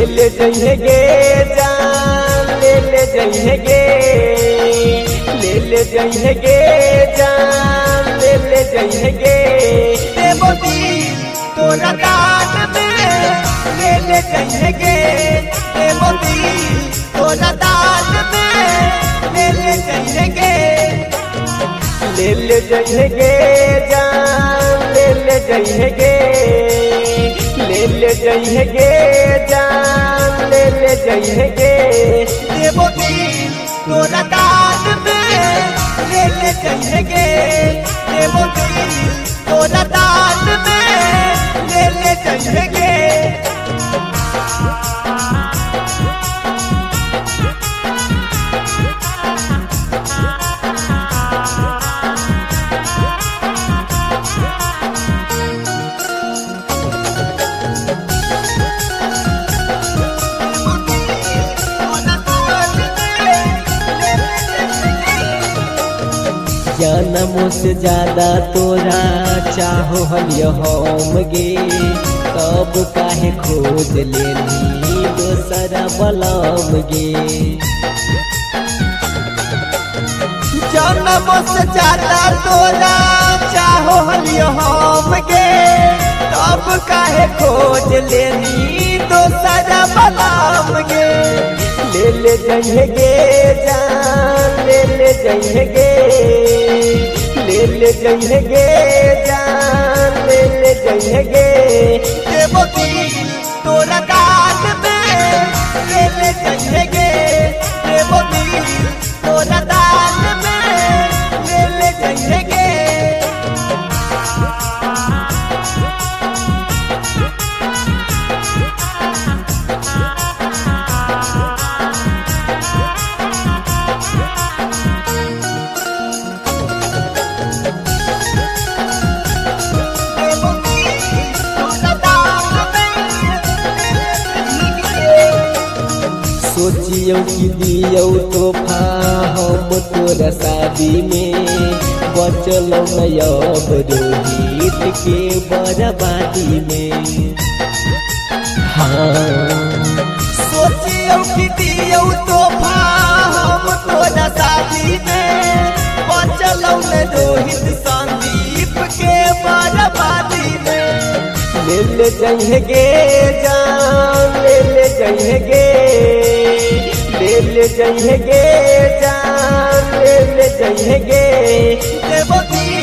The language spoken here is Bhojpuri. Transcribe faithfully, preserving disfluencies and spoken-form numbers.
ले जइहेगे जान ले ले जइहेगे ले ले जइहेगे जान ले ले जइहेगे देबो दिल तोरा दान में ले ले जइहेगे देबो दिल तोरा दान में ले ले जइहेगे ले ले जइहेगे जान ले ले जइहेगे ले ले जइहेगे जान ले ले जइहेगे देबो दिल तोरा दान में ले ले जइहेगे देबो दिल तोरा दान में ले ले जइहेगे जनमों से ज्यादा तोरा चाहो हलियो हम गे तब काहे खोज लेनी दोसरा बलम गे जनमों से ज्यादा तोरा चाहो हलियो हम गे तब काहे खोज लेनी दोसरा बलम गे ले ले जइहेगे जान ले ले जइहेगे ले ले जइहेगे जान ले ले जइहेगे देबो दिल तोरा दान में ले ले जइहेगे देबो दिल तोरा दान में ले ले जइहेगे सोचियो कि दियो तोहफा हम तोरा शादी में बचलो नयब रोहित के बर्बादी में हाँ सोचियो कि दियो तोहफा हम तोरा शादी में बचलो न रोहित संदीप के बर्बादी में ले ले जइहेगे जान ले ले जइहेगे ले ले जइहेगे जान ले ले जइहेगे देबो दिल